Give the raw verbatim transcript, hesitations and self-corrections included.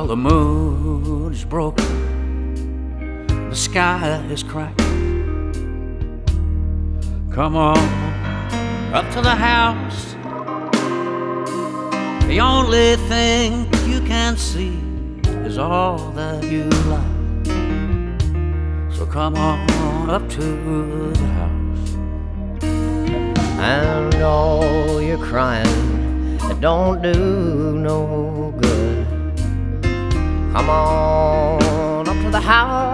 Well, the moon is broken, the sky is cracked. Come on up to the house. The only thing you can see is all that you like. So come on up to the house. And all your crying, it don't do no good. Come on up to the house.